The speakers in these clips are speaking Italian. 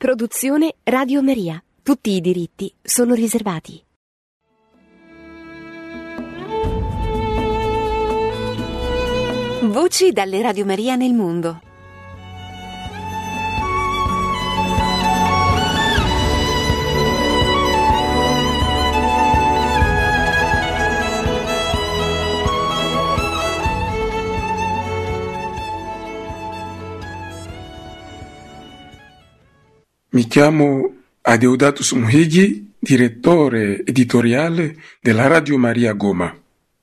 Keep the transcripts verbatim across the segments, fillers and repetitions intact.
Produzione Radio Maria. Tutti i diritti sono riservati. Voci dalle Radio Maria nel mondo. Mi chiamo Adeodatus Muhigi, direttore editoriale della Radio Maria Goma.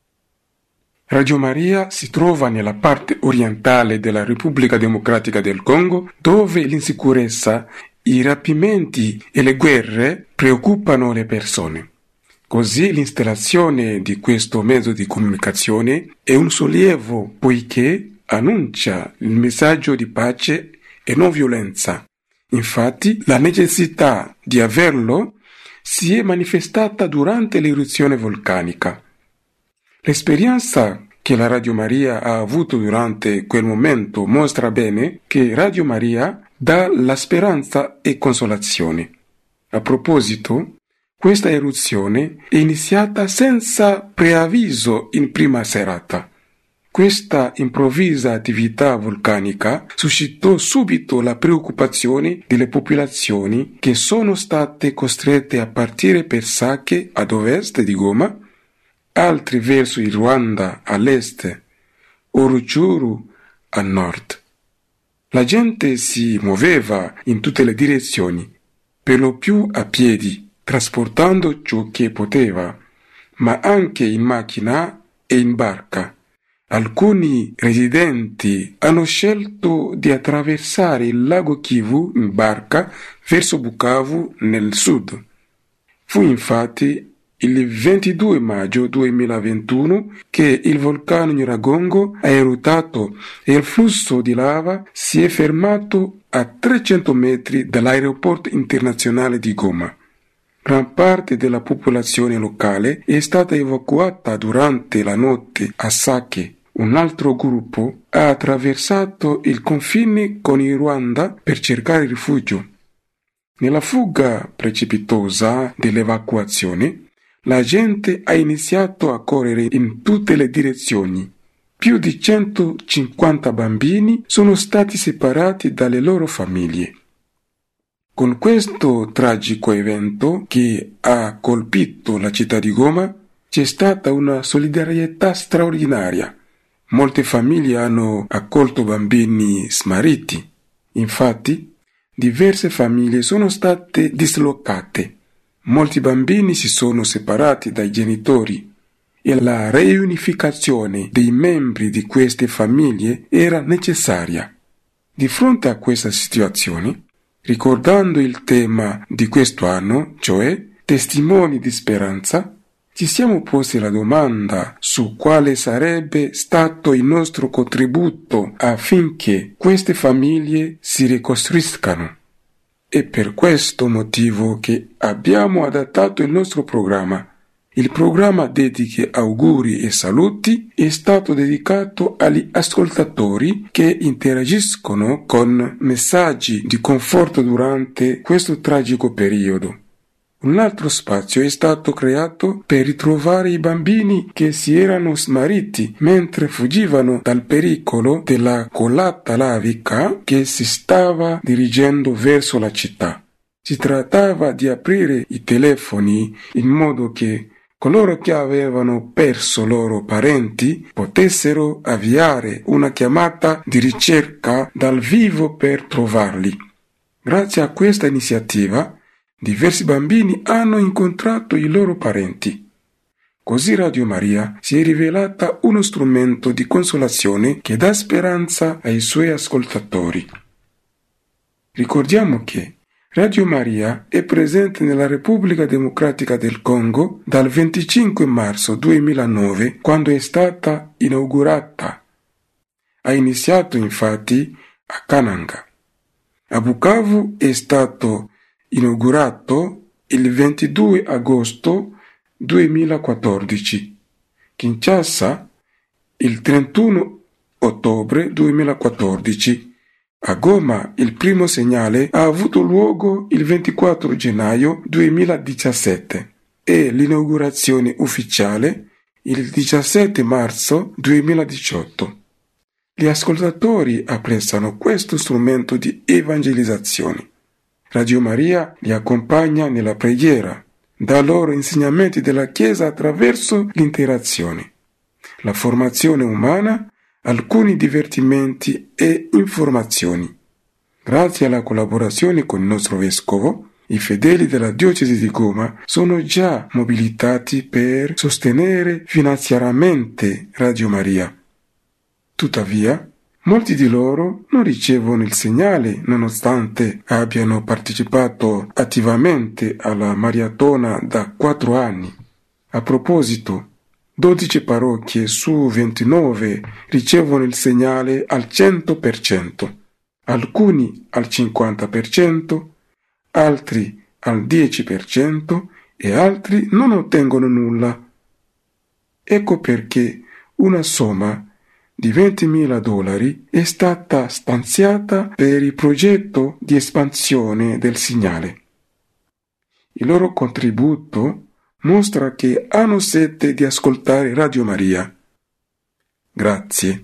Radio Maria si trova nella parte orientale della Repubblica Democratica del Congo, dove l'insicurezza, i rapimenti e le guerre preoccupano le persone. Così l'installazione di questo mezzo di comunicazione è un sollievo, poiché annuncia il messaggio di pace e non violenza. Infatti, la necessità di averlo si è manifestata durante l'eruzione vulcanica. L'esperienza che la Radio Maria ha avuto durante quel momento mostra bene che Radio Maria dà la speranza e consolazione. A proposito, questa eruzione è iniziata senza preavviso in prima serata. Questa improvvisa attività vulcanica suscitò subito la preoccupazione delle popolazioni che sono state costrette a partire per Sake ad ovest di Goma, altri verso il Ruanda all'est o Rutshuru a nord. La gente si muoveva in tutte le direzioni, per lo più a piedi, trasportando ciò che poteva, ma anche in macchina e in barca. Alcuni residenti hanno scelto di attraversare il lago Kivu in barca verso Bukavu nel sud. Fu infatti il ventidue maggio duemilaventuno che il vulcano Nyiragongo ha eruttato e il flusso di lava si è fermato a trecento metri dall'aeroporto internazionale di Goma. Gran parte della popolazione locale è stata evacuata durante la notte a Sake. Un altro gruppo ha attraversato il confine con il Ruanda per cercare rifugio. Nella fuga precipitosa dell'evacuazione, la gente ha iniziato a correre in tutte le direzioni. Più di centocinquanta bambini sono stati separati dalle loro famiglie. Con questo tragico evento che ha colpito la città di Goma, c'è stata una solidarietà straordinaria. Molte famiglie hanno accolto bambini smarriti. Infatti, diverse famiglie sono state dislocate. Molti bambini si sono separati dai genitori e la riunificazione dei membri di queste famiglie era necessaria. Di fronte a questa situazione, ricordando il tema di questo anno, cioè testimoni di speranza, ci siamo posti la domanda su quale sarebbe stato il nostro contributo affinché queste famiglie si ricostruiscano. È per questo motivo che abbiamo adattato il nostro programma. Il programma Dediche, Auguri e Saluti è stato dedicato agli ascoltatori che interagiscono con messaggi di conforto durante questo tragico periodo. Un altro spazio è stato creato per ritrovare i bambini che si erano smarriti mentre fuggivano dal pericolo della colata lavica che si stava dirigendo verso la città. Si trattava di aprire i telefoni in modo che coloro che avevano perso loro parenti potessero avviare una chiamata di ricerca dal vivo per trovarli. Grazie a questa iniziativa, diversi bambini hanno incontrato i loro parenti. Così Radio Maria si è rivelata uno strumento di consolazione che dà speranza ai suoi ascoltatori. Ricordiamo che Radio Maria è presente nella Repubblica Democratica del Congo dal venticinque marzo duemilanove, quando è stata inaugurata. Ha iniziato infatti a Kananga. A Bukavu è stato inaugurato il ventidue agosto duemilaquattordici, Kinshasa il trentuno ottobre duemilaquattordici, A Goma il primo segnale ha avuto luogo il ventiquattro gennaio duemiladiciassette e l'inaugurazione ufficiale il diciassette marzo duemiladiciotto. Gli ascoltatori apprezzano questo strumento di evangelizzazione. Radio Maria li accompagna nella preghiera, dà loro insegnamenti della Chiesa attraverso l'interazione, la formazione umana, alcuni divertimenti e informazioni. Grazie alla collaborazione con il nostro vescovo, i fedeli della diocesi di Goma sono già mobilitati per sostenere finanziariamente Radio Maria. Tuttavia, molti di loro non ricevono il segnale nonostante abbiano partecipato attivamente alla maratona da quattro anni. A proposito, dodici parrocchie su ventinove ricevono il segnale al cento per cento, alcuni al cinquanta per cento, altri al dieci per cento e altri non ottengono nulla. Ecco perché una somma di ventimila dollari è stata stanziata per il progetto di espansione del segnale. Il loro contributo mostra che hanno sete di ascoltare Radio Maria. Grazie.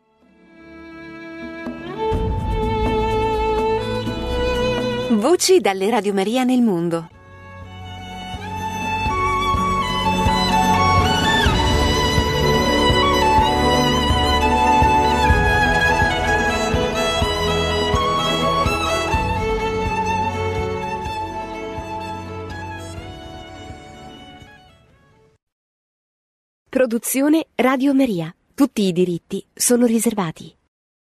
Voci dalle Radio Maria nel mondo. Produzione Radio Maria. Tutti i diritti sono riservati.